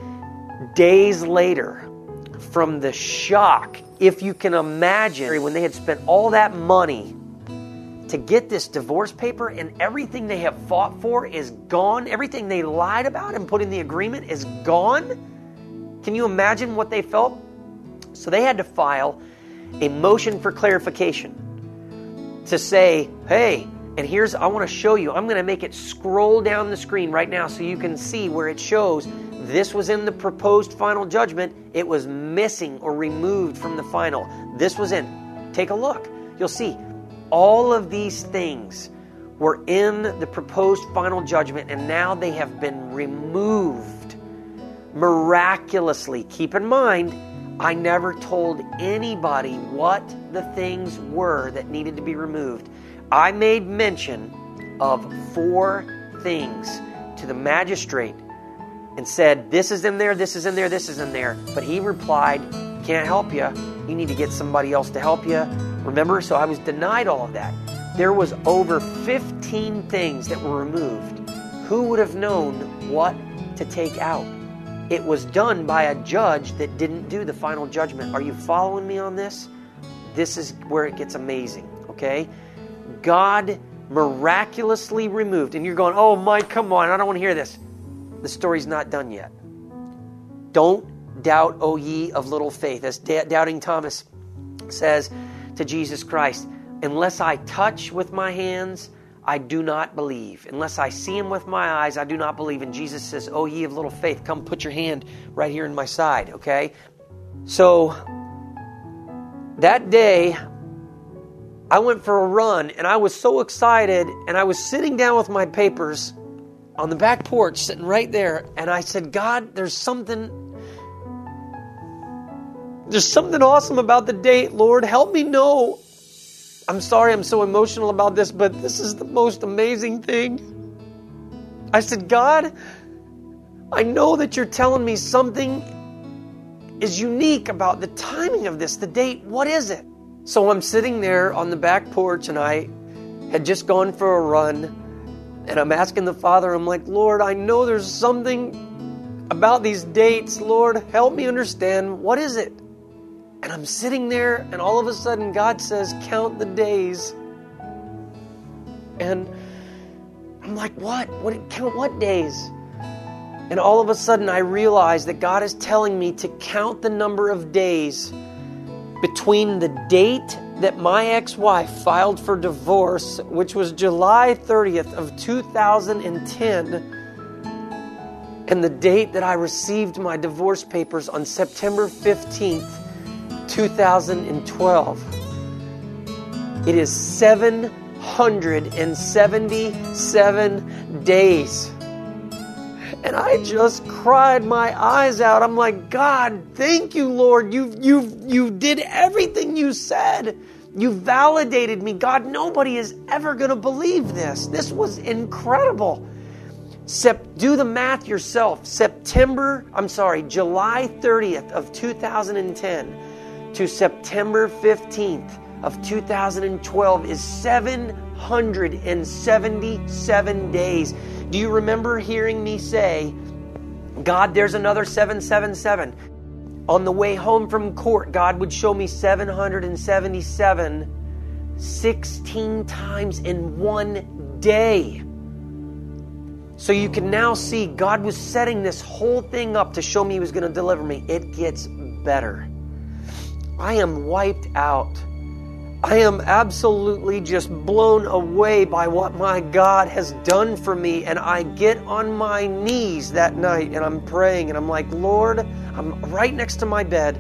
Days later, from the shock, if you can imagine, when they had spent all that money to get this divorce paper and everything they have fought for is gone, everything they lied about and put in the agreement is gone. Can you imagine what they felt? So they had to file a motion for clarification to say, hey, and here's, I want to show you, I'm going to make it scroll down the screen right now so you can see where it shows this was in the proposed final judgment. It was missing or removed from the final. This was in. Take a look. You'll see all of these things were in the proposed final judgment, and now they have been removed miraculously. Keep in mind, I never told anybody what the things were that needed to be removed. I made mention of four things to the magistrate and said, this is in there, this is in there, this is in there. But he replied, can't help you. You need to get somebody else to help you. Remember? So I was denied all of that. There was over fifteen things that were removed. Who would have known what to take out? It was done by a judge that didn't do the final judgment. Are you following me on this? This is where it gets amazing, okay? God miraculously removed. And you're going, oh, Mike, come on. I don't want to hear this. The story's not done yet. Don't doubt, O ye of little faith. As doubting Thomas says to Jesus Christ, unless I touch with my hands, I do not believe. Unless I see Him with my eyes, I do not believe. And Jesus says, O ye of little faith, come put your hand right here in my side, okay? So that day, I went for a run, and I was so excited, and I was sitting down with my papers on the back porch, sitting right there, and I said, God, there's something, there's something awesome about the date, Lord. Help me know. I'm sorry I'm so emotional about this, but this is the most amazing thing. I said, God, I know that you're telling me something is unique about the timing of this, the date. What is it? So I'm sitting there on the back porch, and I had just gone for a run, and I'm asking the Father, I'm like, Lord, I know there's something about these dates. Lord, help me understand. What is it? And I'm sitting there, and all of a sudden God says, count the days. And I'm like, what? What? Count what days? And all of a sudden I realize that God is telling me to count the number of days between the date that my ex-wife filed for divorce, which was July thirtieth of two thousand ten, and the date that I received my divorce papers on September fifteenth, two thousand twelve. It is seven hundred seventy-seven days. And I just cried my eyes out. I'm like, God, thank you, Lord. You you you did everything you said. You validated me. God, nobody is ever going to believe this. This was incredible. Sep- do the math yourself. September, I'm sorry, July thirtieth of two thousand ten to September fifteenth of two thousand twelve is seven hundred seventy-seven days. Do you remember hearing me say, God, there's another seven seven seven? On the way home from court, God would show me seven hundred seventy-seven sixteen times in one day. So you can now see God was setting this whole thing up to show me He was going to deliver me. It gets better. I am wiped out. I am absolutely just blown away by what my God has done for me. And I get on my knees that night and I'm praying and I'm like, Lord, I'm right next to my bed.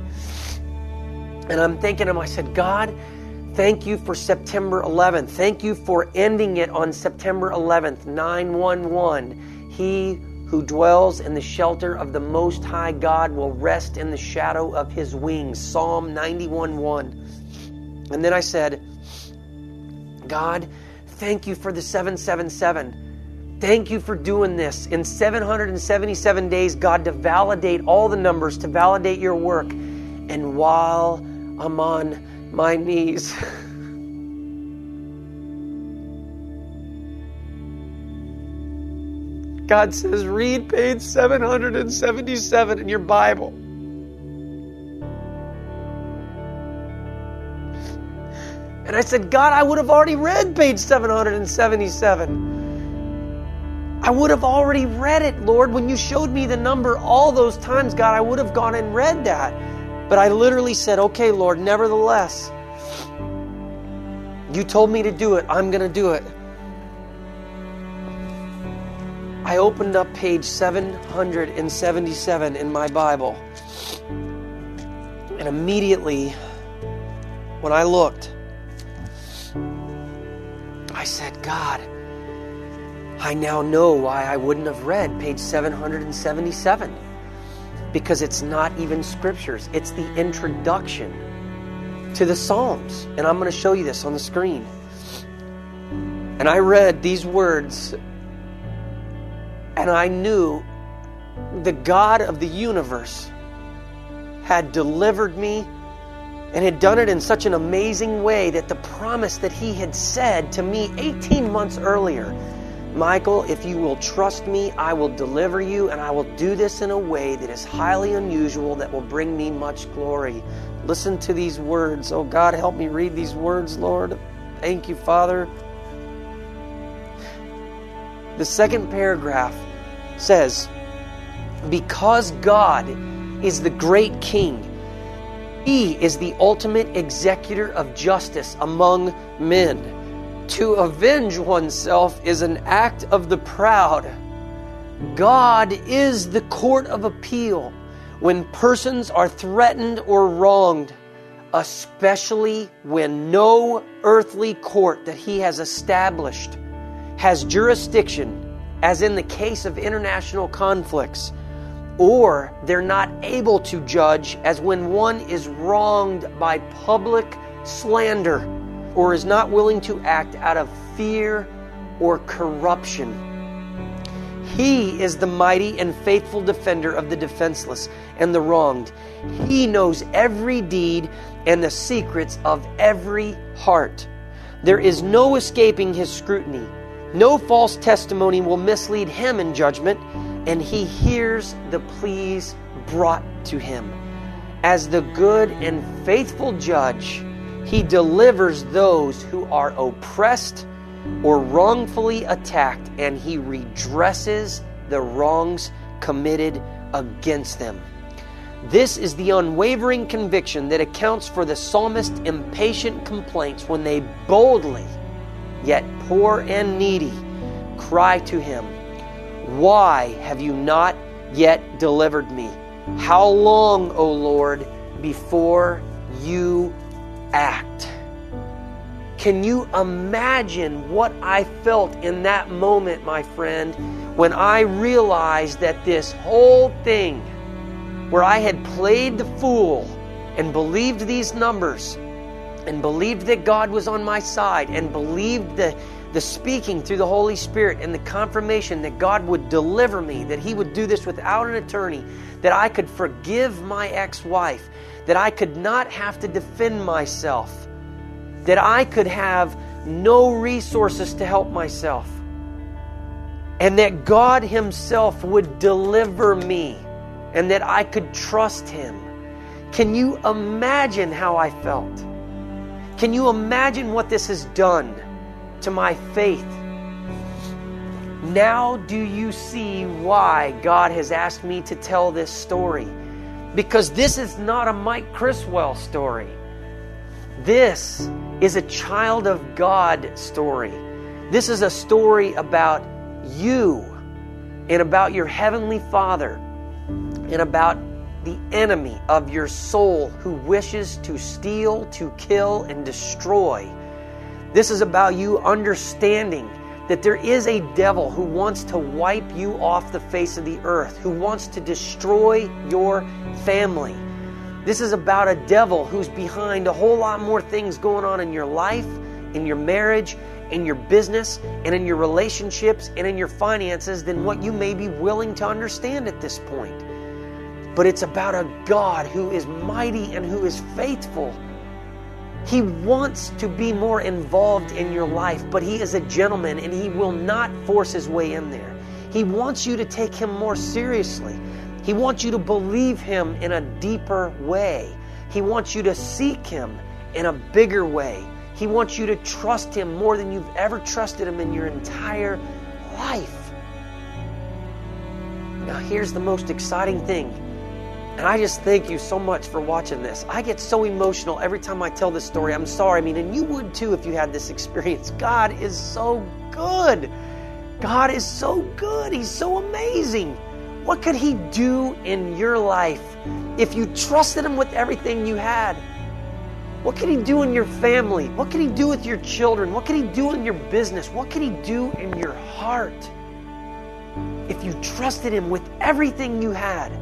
And I'm thinking to him, I said, God, thank you for September eleventh. Thank you for ending it on September eleventh, nine one one. He who dwells in the shelter of the Most High God will rest in the shadow of His wings. Psalm ninety-one one. And then I said, God, thank you for the seven seven seven. Thank you for doing this in seven hundred seventy-seven days, God, to validate all the numbers, to validate your work. And while I'm on my knees, God says, read page seven hundred seventy-seven in your Bible. And I said, God, I would have already read page seven hundred seventy-seven. I would have already read it, Lord. When you showed me the number all those times, God, I would have gone and read that. But I literally said, okay, Lord, nevertheless, you told me to do it. I'm going to do it. I opened up page seven hundred seventy-seven in my Bible. And immediately, when I looked, I said, God, I now know why I wouldn't have read page seven hundred seventy-seven. Because it's not even scriptures. It's the introduction to the Psalms. And I'm going to show you this on the screen. And I read these words, and I knew the God of the universe had delivered me and had done it in such an amazing way that the promise that He had said to me eighteen months earlier, Michael, if you will trust me, I will deliver you, and I will do this in a way that is highly unusual, that will bring me much glory. Listen to these words. Oh God, help me read these words, Lord. Thank you, Father. The second paragraph says, because God is the great King, He is the ultimate executor of justice among men. To avenge oneself is an act of the proud. God is the court of appeal when persons are threatened or wronged, especially when no earthly court that He has established has jurisdiction, as in the case of international conflicts, or they're not able to judge, as when one is wronged by public slander or is not willing to act out of fear or corruption. He is the mighty and faithful defender of the defenseless and the wronged. He knows every deed and the secrets of every heart. There is no escaping His scrutiny. No false testimony will mislead Him in judgment, and He hears the pleas brought to Him. As the good and faithful judge, He delivers those who are oppressed or wrongfully attacked, and He redresses the wrongs committed against them. This is the unwavering conviction that accounts for the psalmist's impatient complaints when they boldly, yet poor and needy, cry to Him, "Why have you not yet delivered me? How long, O Lord, before you act?" Can you imagine what I felt in that moment, my friend, when I realized that this whole thing, where I had played the fool and believed these numbers and believed that God was on my side and believed the, the speaking through the Holy Spirit and the confirmation that God would deliver me, that He would do this without an attorney, that I could forgive my ex-wife, that I could not have to defend myself, that I could have no resources to help myself, and that God Himself would deliver me, and that I could trust Him. Can you imagine how I felt? Can you imagine what this has done to my faith? Now do you see why God has asked me to tell this story? Because this is not a Mike Criswell story. This is a child of God story. This is a story about you and about your Heavenly Father and about the enemy of your soul who wishes to steal, to kill, and destroy. This is about you understanding that there is a devil who wants to wipe you off the face of the earth, who wants to destroy your family. This is about a devil who's behind a whole lot more things going on in your life, in your marriage, in your business, and in your relationships, and in your finances than what you may be willing to understand at this point. But it's about a God who is mighty and who is faithful. He wants to be more involved in your life, but He is a gentleman and He will not force His way in there. He wants you to take Him more seriously. He wants you to believe Him in a deeper way. He wants you to seek Him in a bigger way. He wants you to trust Him more than you've ever trusted Him in your entire life. Now here's the most exciting thing. And I just thank you so much for watching this. I get so emotional every time I tell this story. I'm sorry. I mean, and you would too if you had this experience. God is so good. God is so good. He's so amazing. What could He do in your life if you trusted Him with everything you had? What could He do in your family? What could He do with your children? What could He do in your business? What could He do in your heart if you trusted Him with everything you had?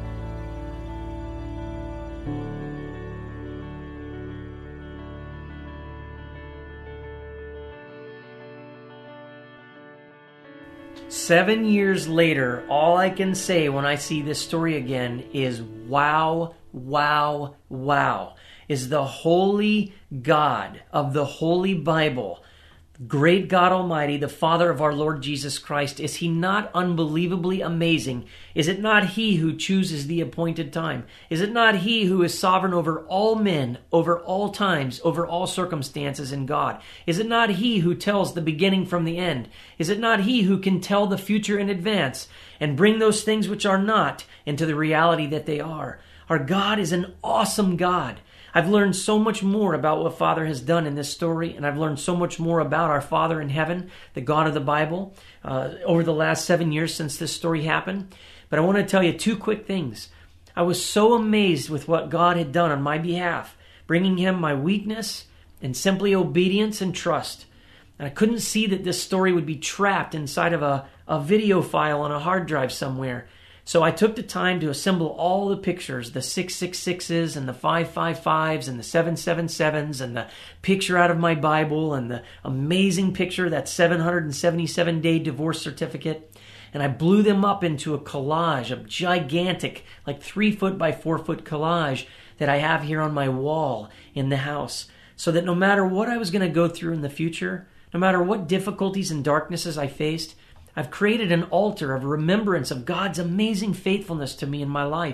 Seven years later, all I can say when I see this story again is wow, wow, wow. Is the holy God of the Holy Bible, great God Almighty, the Father of our Lord Jesus Christ, is He not unbelievably amazing? Is it not He who chooses the appointed time? Is it not He who is sovereign over all men, over all times, over all circumstances in God? Is it not He who tells the beginning from the end? Is it not He who can tell the future in advance and bring those things which are not into the reality that they are? Our God is an awesome God. I've learned so much more about what Father has done in this story, and I've learned so much more about our Father in heaven, the God of the Bible, uh, over the last seven years since this story happened. But I want to tell you two quick things. I was so amazed with what God had done on my behalf, bringing Him my weakness and simply obedience and trust. And I couldn't see that this story would be trapped inside of a, a video file on a hard drive somewhere. So I took the time to assemble all the pictures, the six six sixes and the five five fives and the seven seven sevens and the picture out of my Bible and the amazing picture, that seven hundred seventy-seven day divorce certificate. And I blew them up into a collage, a gigantic, like three foot by four foot collage that I have here on my wall in the house. So that no matter what I was going to go through in the future, no matter what difficulties and darknesses I faced, I've created an altar of remembrance of God's amazing faithfulness to me in my life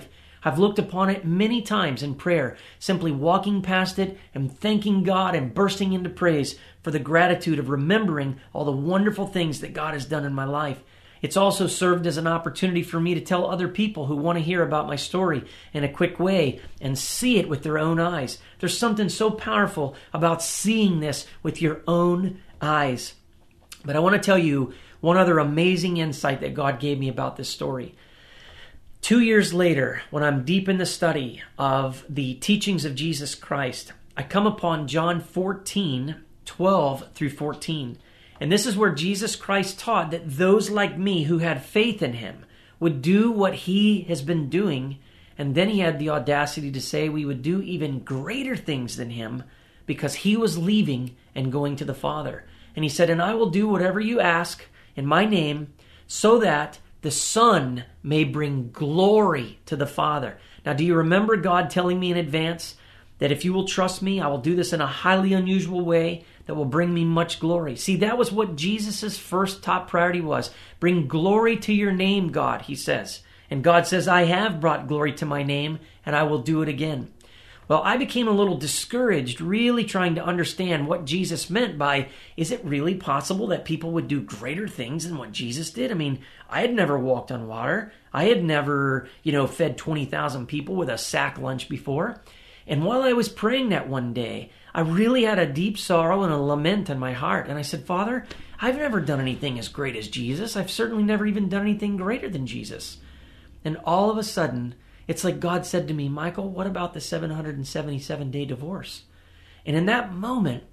I've looked upon it many times in prayer, simply walking past it and thanking God and bursting into praise for the gratitude of remembering all the wonderful things that God has done in my life. It's also served as an opportunity for me to tell other people who want to hear about my story in a quick way and see it with their own eyes. There's something so powerful about seeing this with your own eyes. But I want to tell you one other amazing insight that God gave me about this story. Two years later, when I'm deep in the study of the teachings of Jesus Christ, I come upon John fourteen, twelve through fourteen. And this is where Jesus Christ taught that those like me who had faith in him would do what he has been doing. And then he had the audacity to say we would do even greater things than him because he was leaving and going to the Father. And he said, and I will do whatever you ask in my name so that the Son may bring glory to the Father. Now, do you remember God telling me in advance that if you will trust me, I will do this in a highly unusual way that will bring me much glory? See, that was what Jesus' first top priority was. Bring glory to your name, God, he says. And God says, I have brought glory to my name, and I will do it again. Well, I became a little discouraged, really trying to understand what Jesus meant by, is it really possible that people would do greater things than what Jesus did? I mean, I had never walked on water. I had never, you know, fed twenty thousand people with a sack lunch before. And while I was praying that one day, I really had a deep sorrow and a lament in my heart. And I said, Father, I've never done anything as great as Jesus. I've certainly never even done anything greater than Jesus. And all of a sudden, it's like God said to me, Michael, what about the seven hundred seventy-seven day divorce? And in that moment,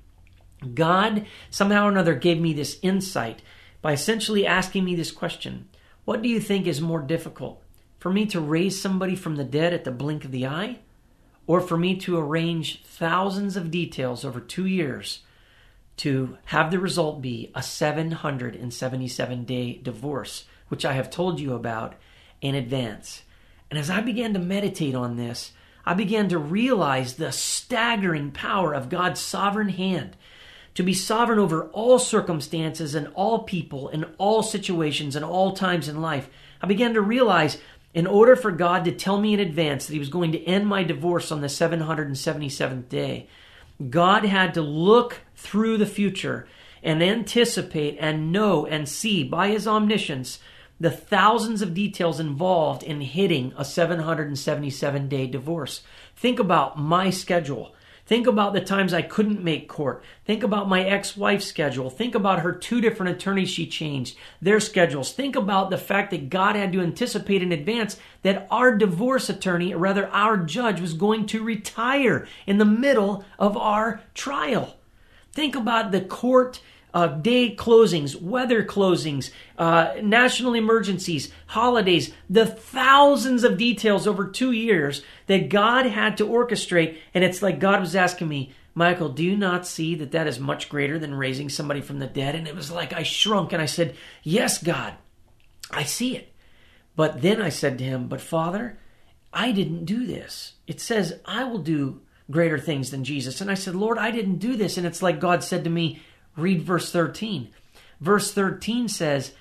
God somehow or another gave me this insight by essentially asking me this question. What do you think is more difficult? For me to raise somebody from the dead at the blink of the eye? Or for me to arrange thousands of details over two years to have the result be a seven hundred seventy-seven day divorce, which I have told you about in advance. And as I began to meditate on this, I began to realize the staggering power of God's sovereign hand to be sovereign over all circumstances and all people in all situations and all times in life. I began to realize in order for God to tell me in advance that he was going to end my divorce on the seven hundred seventy-seventh day, God had to look through the future and anticipate and know and see by his omniscience the thousands of details involved in hitting a seven hundred seventy-seven day divorce. Think about my schedule. Think about the times I couldn't make court. Think about my ex-wife's schedule. Think about her two different attorneys she changed, their schedules. Think about the fact that God had to anticipate in advance that our divorce attorney, or rather our judge, was going to retire in the middle of our trial. Think about the court Uh, day closings, weather closings, uh, national emergencies, holidays, the thousands of details over two years that God had to orchestrate. And it's like God was asking me, Michael, do you not see that that is much greater than raising somebody from the dead? And it was like I shrunk and I said, yes, God, I see it. But then I said to him, but Father, I didn't do this. It says I will do greater things than Jesus. And I said, Lord, I didn't do this. And it's like God said to me, read verse thirteen. Verse thirteen says,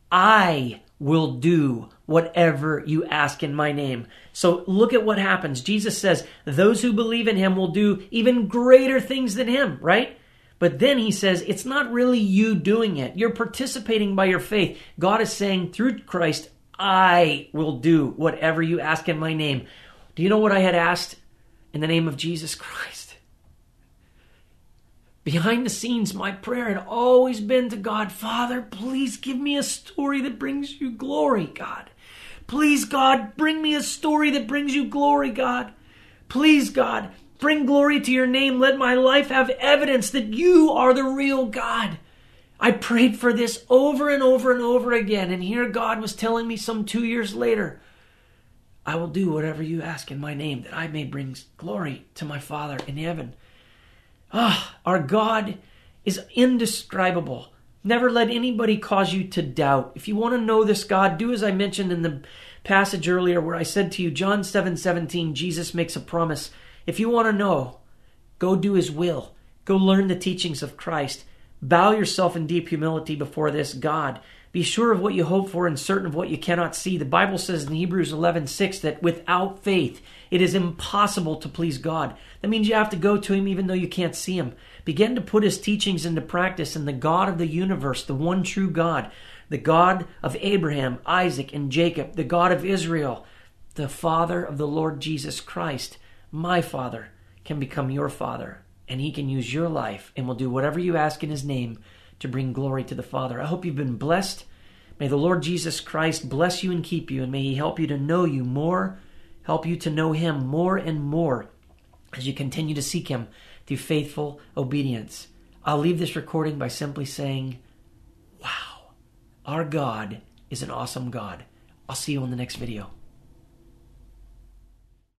I will do whatever you ask in my name. So look at what happens. Jesus says, those who believe in him will do even greater things than him, right? But then he says, it's not really you doing it. You're participating by your faith. God is saying through Christ, I will do whatever you ask in my name. Do you know what I had asked in the name of Jesus Christ? Behind the scenes, my prayer had always been to God, Father, please give me a story that brings you glory, God. Please, God, bring me a story that brings you glory, God. Please, God, bring glory to your name. Let my life have evidence that you are the real God. I prayed for this over and over and over again, and here God was telling me some two years later, I will do whatever you ask in my name, that I may bring glory to my Father in heaven. Ah, our God is indescribable. Never let anybody cause you to doubt. If you want to know this God, do as I mentioned in the passage earlier where I said to you, John seven seventeen, Jesus makes a promise. If you want to know, go do his will. Go learn the teachings of Christ. Bow yourself in deep humility before this God Be sure of what you hope for and certain of what you cannot see. The Bible says in Hebrews eleven six that without faith, it is impossible to please God. That means you have to go to Him even though you can't see Him. Begin to put His teachings into practice, and the God of the universe, the one true God, the God of Abraham, Isaac, and Jacob, the God of Israel, the Father of the Lord Jesus Christ, my Father, can become your Father, and He can use your life and will do whatever you ask in His name to bring glory to the Father. I hope you've been blessed. May the Lord Jesus Christ bless you and keep you, and may He help you to know you more, help you to know Him more and more as you continue to seek Him through faithful obedience. I'll leave this recording by simply saying, wow, our God is an awesome God. I'll see you in the next video.